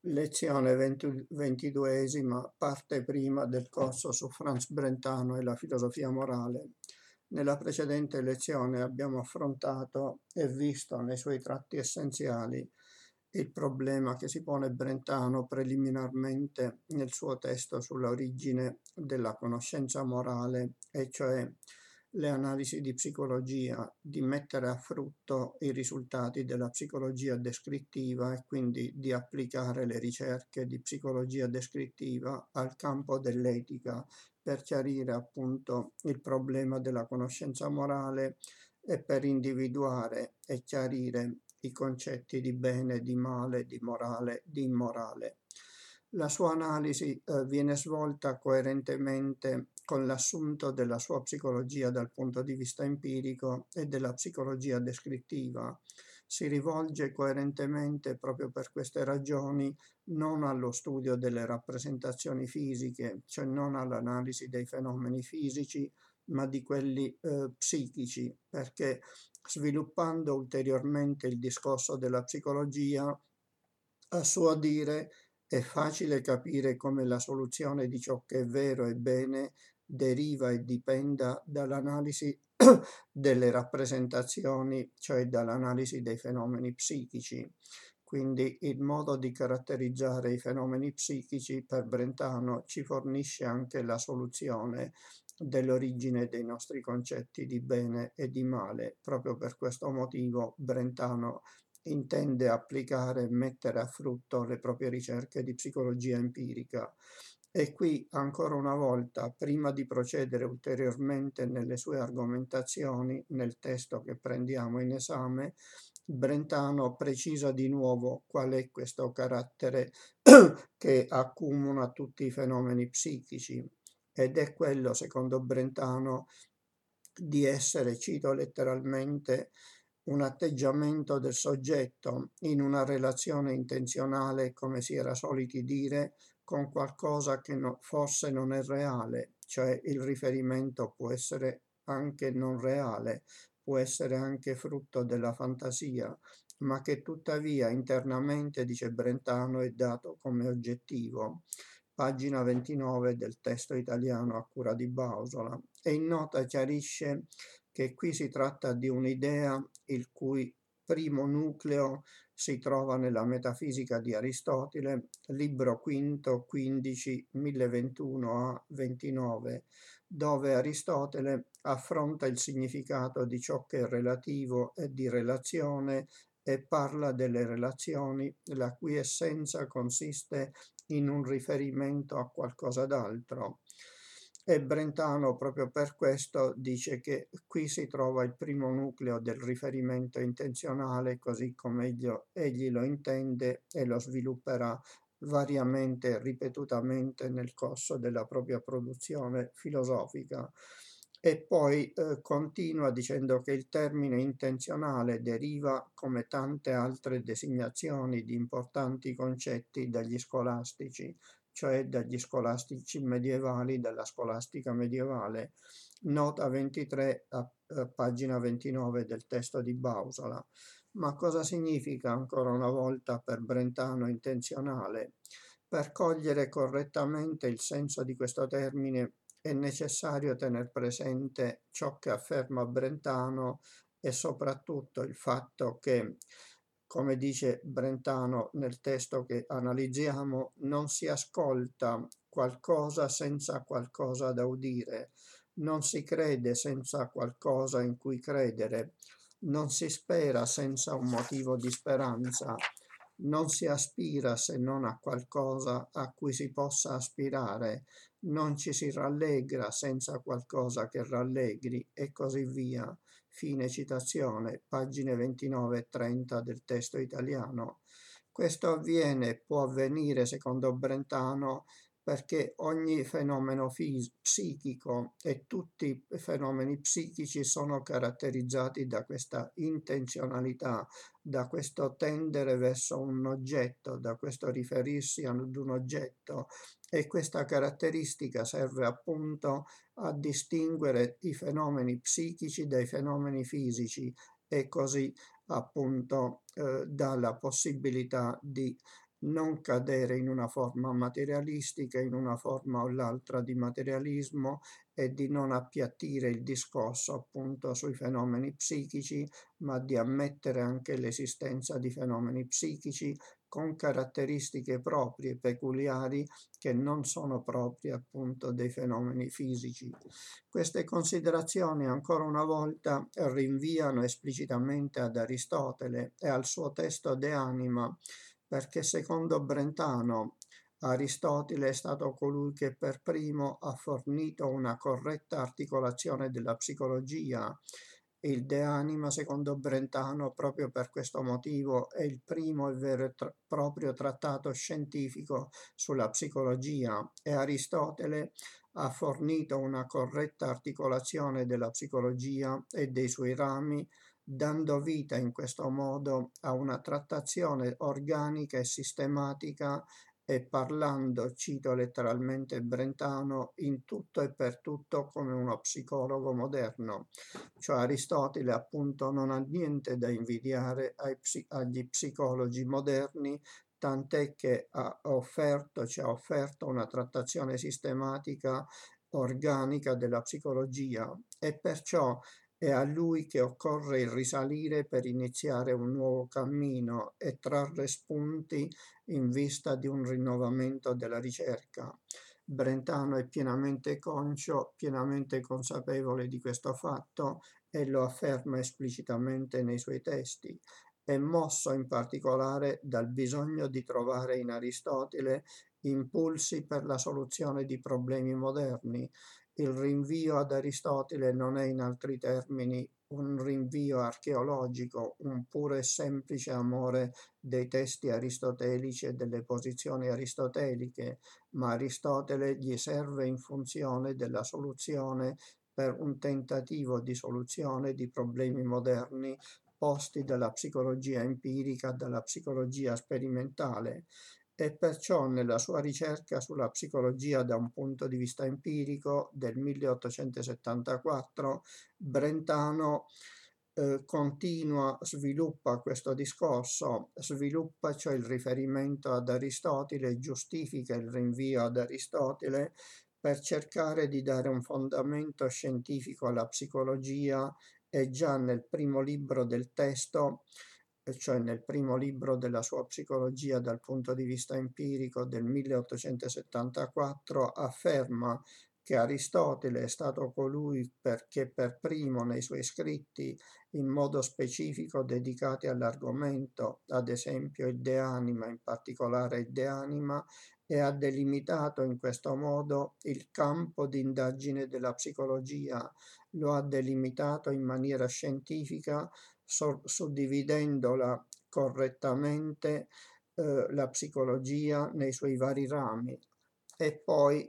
Lezione 22esima, parte prima del corso su Franz Brentano e la filosofia morale. Nella precedente lezione abbiamo affrontato e visto nei suoi tratti essenziali il problema che si pone Brentano preliminarmente nel suo testo sulla origine della conoscenza morale, e cioè le analisi di psicologia, di mettere a frutto i risultati della psicologia descrittiva e quindi di applicare le ricerche di psicologia descrittiva al campo dell'etica per chiarire appunto il problema della conoscenza morale e per individuare e chiarire i concetti di bene, di male, di morale, di immorale. La sua analisi viene svolta coerentemente con l'assunto della sua psicologia dal punto di vista empirico e della psicologia descrittiva. Si rivolge coerentemente, proprio per queste ragioni, non allo studio delle rappresentazioni fisiche, cioè non all'analisi dei fenomeni fisici, ma di quelli psichici, perché sviluppando ulteriormente il discorso della psicologia, a suo dire è facile capire come la soluzione di ciò che è vero e bene deriva e dipenda dall'analisi delle rappresentazioni, cioè dall'analisi dei fenomeni psichici. Quindi il modo di caratterizzare i fenomeni psichici per Brentano ci fornisce anche la soluzione dell'origine dei nostri concetti di bene e di male. Proprio per questo motivo Brentano intende applicare e mettere a frutto le proprie ricerche di psicologia empirica. E qui, ancora una volta, prima di procedere ulteriormente nelle sue argomentazioni, nel testo che prendiamo in esame, Brentano precisa di nuovo qual è questo carattere che accumula tutti i fenomeni psichici, ed è quello, secondo Brentano, di essere, cito letteralmente, un atteggiamento del soggetto in una relazione intenzionale, come si era soliti dire, con qualcosa che forse non è reale, cioè il riferimento può essere anche non reale, può essere anche frutto della fantasia, ma che tuttavia internamente, dice Brentano, è dato come oggettivo. Pagina 29 del testo italiano a cura di Bausola. E in nota chiarisce che qui si tratta di un'idea il cui primo nucleo si trova nella Metafisica di Aristotele, libro quinto, 15, 1021 a 29, dove Aristotele affronta il significato di ciò che è relativo e di relazione e parla delle relazioni, la cui essenza consiste in un riferimento a qualcosa d'altro. E Brentano proprio per questo dice che qui si trova il primo nucleo del riferimento intenzionale, così come egli lo intende e lo svilupperà variamente e ripetutamente nel corso della propria produzione filosofica. E poi continua dicendo che il termine intenzionale deriva, come tante altre designazioni di importanti concetti, dagli scolastici, cioè dagli scolastici medievali, dalla scolastica medievale. Nota 23 a pagina 29 del testo di Bausola. Ma cosa significa ancora una volta per Brentano intenzionale? Per cogliere correttamente il senso di questo termine è necessario tener presente ciò che afferma Brentano e soprattutto il fatto che, come dice Brentano nel testo che analizziamo, non si ascolta qualcosa senza qualcosa da udire, non si crede senza qualcosa in cui credere, non si spera senza un motivo di speranza, non si aspira se non a qualcosa a cui si possa aspirare, non ci si rallegra senza qualcosa che rallegri, e così via. Fine citazione, pagine 29 e 30 del testo italiano. Questo avviene, può avvenire, secondo Brentano, perché ogni fenomeno psichico e tutti i fenomeni psichici sono caratterizzati da questa intenzionalità, da questo tendere verso un oggetto, da questo riferirsi ad un oggetto, e questa caratteristica serve appunto a distinguere i fenomeni psichici dai fenomeni fisici, e così appunto dà la possibilità di non cadere in una forma materialistica, in una forma o l'altra di materialismo, e di non appiattire il discorso appunto sui fenomeni psichici, ma di ammettere anche l'esistenza di fenomeni psichici con caratteristiche proprie, peculiari, che non sono proprie appunto dei fenomeni fisici. Queste considerazioni ancora una volta rinviano esplicitamente ad Aristotele e al suo testo De Anima, perché secondo Brentano Aristotele è stato colui che per primo ha fornito una corretta articolazione della psicologia. Il De Anima, secondo Brentano, proprio per questo motivo, è il primo e vero e proprio trattato scientifico sulla psicologia, e Aristotele ha fornito una corretta articolazione della psicologia e dei suoi rami, dando vita in questo modo a una trattazione organica e sistematica, e parlando, cito letteralmente Brentano, in tutto e per tutto come uno psicologo moderno. Cioè Aristotele appunto non ha niente da invidiare agli psicologi moderni, tant'è che ci ha offerto una trattazione sistematica, organica della psicologia, e perciò è a lui che occorre risalire per iniziare un nuovo cammino e trarre spunti in vista di un rinnovamento della ricerca. Brentano è pienamente conscio, pienamente consapevole di questo fatto, e lo afferma esplicitamente nei suoi testi. È mosso in particolare dal bisogno di trovare in Aristotele impulsi per la soluzione di problemi moderni. Il rinvio ad Aristotele non è in altri termini un rinvio archeologico, un puro e semplice amore dei testi aristotelici e delle posizioni aristoteliche, ma Aristotele gli serve in funzione della soluzione, per un tentativo di soluzione di problemi moderni posti dalla psicologia empirica, dalla psicologia sperimentale. E perciò nella sua ricerca sulla psicologia da un punto di vista empirico del 1874, Brentano sviluppa questo discorso, sviluppa cioè il riferimento ad Aristotele, giustifica il rinvio ad Aristotele per cercare di dare un fondamento scientifico alla psicologia, e già nel primo libro del testo, cioè nel primo libro della sua psicologia dal punto di vista empirico del 1874, afferma che Aristotele è stato colui che per primo nei suoi scritti in modo specifico dedicati all'argomento, ad esempio il De Anima, in particolare il De Anima, e ha delimitato in questo modo il campo di indagine della psicologia, lo ha delimitato in maniera scientifica, suddividendola correttamente, la psicologia nei suoi vari rami. E poi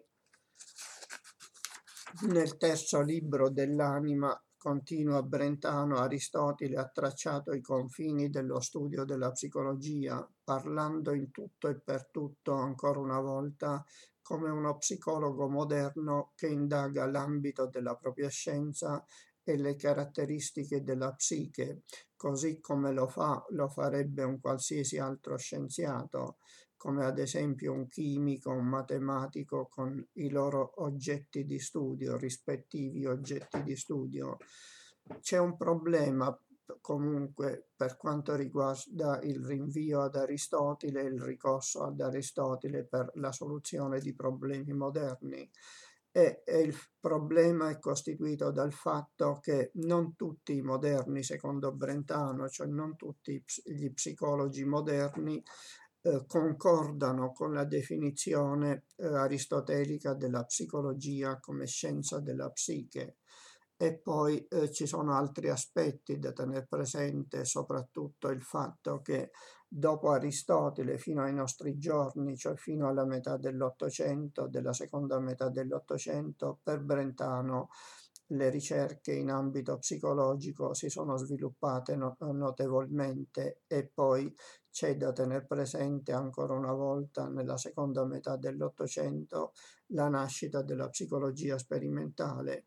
nel terzo libro dell'Anima, continua Brentano, Aristotele ha tracciato i confini dello studio della psicologia, parlando in tutto e per tutto, ancora una volta, come uno psicologo moderno che indaga l'ambito della propria scienza e le caratteristiche della psiche, così come lo farebbe un qualsiasi altro scienziato, come ad esempio un chimico, un matematico, con i loro oggetti di studio, rispettivi oggetti di studio. C'è un problema comunque per quanto riguarda il rinvio ad Aristotele e il ricorso ad Aristotele per la soluzione di problemi moderni. E il problema è costituito dal fatto che non tutti i moderni, secondo Brentano, cioè non tutti gli psicologi moderni, concordano con la definizione aristotelica della psicologia come scienza della psiche. E poi ci sono altri aspetti da tenere presente, soprattutto il fatto che dopo Aristotele fino ai nostri giorni, cioè fino alla metà dell'Ottocento, della seconda metà dell'Ottocento, per Brentano le ricerche in ambito psicologico si sono sviluppate notevolmente, e poi c'è da tenere presente ancora una volta nella seconda metà dell'Ottocento la nascita della psicologia sperimentale.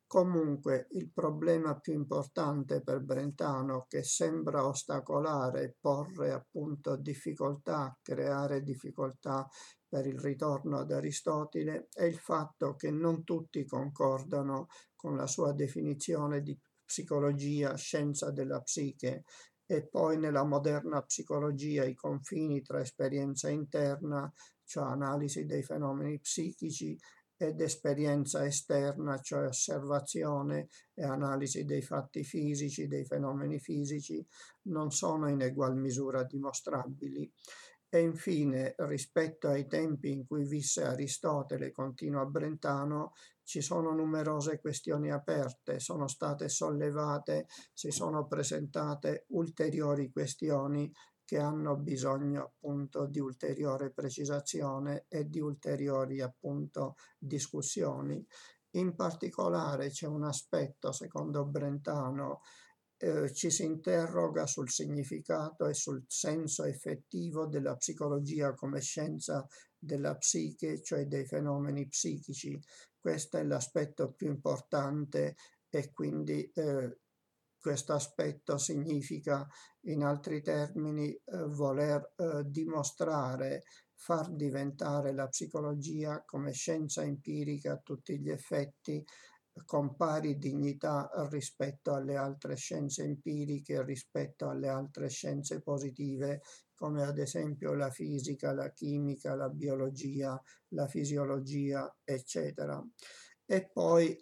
Comunque il problema più importante per Brentano, che sembra ostacolare, porre appunto difficoltà, creare difficoltà per il ritorno ad Aristotele, è il fatto che non tutti concordano con la sua definizione di psicologia, scienza della psiche, e poi nella moderna psicologia i confini tra esperienza interna, cioè analisi dei fenomeni psichici, ed esperienza esterna, cioè osservazione e analisi dei fatti fisici, dei fenomeni fisici, non sono in egual misura dimostrabili. E infine, rispetto ai tempi in cui visse Aristotele, continua Brentano, ci sono numerose questioni aperte, sono state sollevate, si sono presentate ulteriori questioni che hanno bisogno appunto di ulteriore precisazione e di ulteriori appunto discussioni. In particolare c'è un aspetto, secondo Brentano, ci si interroga sul significato e sul senso effettivo della psicologia come scienza della psiche, cioè dei fenomeni psichici. Questo è l'aspetto più importante e quindi questo aspetto significa, in altri termini, voler dimostrare, far diventare la psicologia come scienza empirica a tutti gli effetti, con pari dignità rispetto alle altre scienze empiriche, rispetto alle altre scienze positive, come ad esempio la fisica, la chimica, la biologia, la fisiologia, eccetera. E poi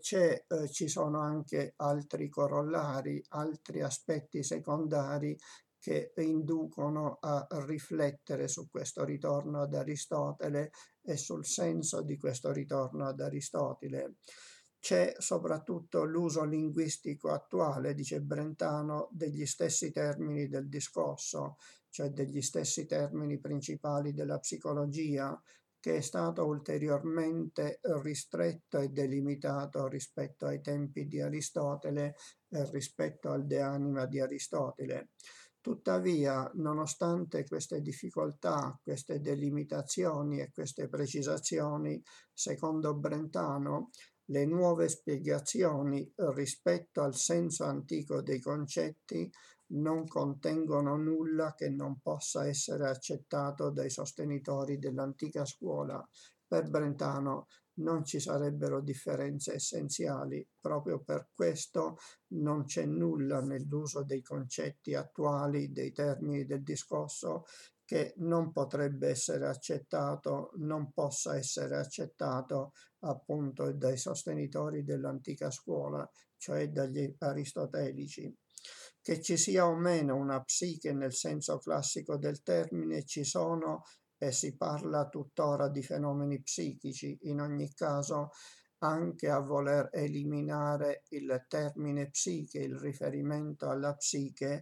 ci sono anche altri corollari, altri aspetti secondari che inducono a riflettere su questo ritorno ad Aristotele e sul senso di questo ritorno ad Aristotele. C'è soprattutto l'uso linguistico attuale, dice Brentano, degli stessi termini del discorso, cioè degli stessi termini principali della psicologia, che è stato ulteriormente ristretto e delimitato rispetto ai tempi di Aristotele e rispetto al De Anima di Aristotele. Tuttavia, nonostante queste difficoltà, queste delimitazioni e queste precisazioni, secondo Brentano, le nuove spiegazioni rispetto al senso antico dei concetti non contengono nulla che non possa essere accettato dai sostenitori dell'antica scuola. Per Brentano non ci sarebbero differenze essenziali, proprio per questo non c'è nulla nell'uso dei concetti attuali, dei termini del discorso, che non potrebbe essere accettato, non possa essere accettato appunto dai sostenitori dell'antica scuola, cioè dagli aristotelici. Che ci sia o meno una psiche nel senso classico del termine, ci sono e si parla tuttora di fenomeni psichici. In ogni caso, anche a voler eliminare il termine psiche, il riferimento alla psiche,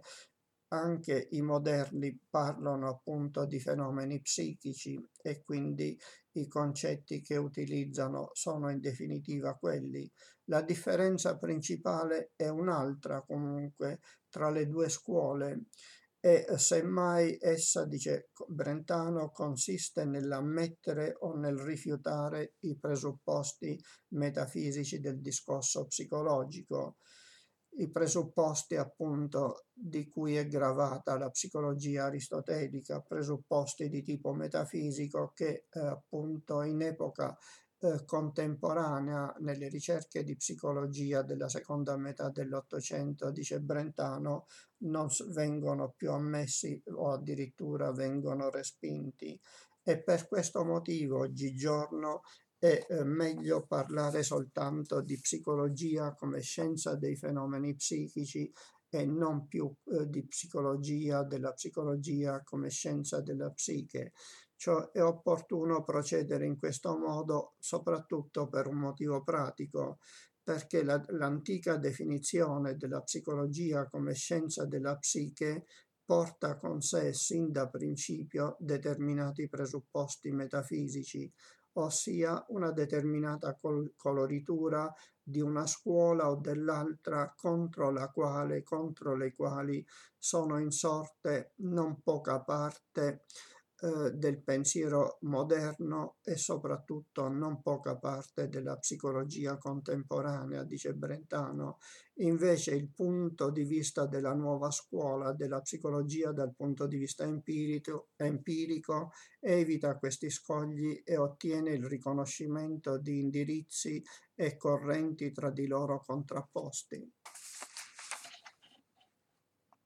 anche i moderni parlano appunto di fenomeni psichici e quindi i concetti che utilizzano sono in definitiva quelli. La differenza principale è un'altra comunque tra le due scuole e semmai essa, dice Brentano, consiste nell'ammettere o nel rifiutare i presupposti metafisici del discorso psicologico, i presupposti appunto di cui è gravata la psicologia aristotelica, presupposti di tipo metafisico che appunto in epoca contemporanea nelle ricerche di psicologia della seconda metà dell'Ottocento, dice Brentano, non vengono più ammessi o addirittura vengono respinti. E per questo motivo oggigiorno è meglio parlare soltanto di psicologia come scienza dei fenomeni psichici e non più di psicologia, della psicologia come scienza della psiche. Cioè è opportuno procedere in questo modo soprattutto per un motivo pratico, perché l'antica definizione della psicologia come scienza della psiche porta con sé sin da principio determinati presupposti metafisici, ossia una determinata coloritura di una scuola o dell'altra contro la quale, contro le quali sono insorte non poca parte del pensiero moderno e soprattutto non poca parte della psicologia contemporanea, dice Brentano. Invece il punto di vista della nuova scuola della psicologia dal punto di vista empirico evita questi scogli e ottiene il riconoscimento di indirizzi e correnti tra di loro contrapposti.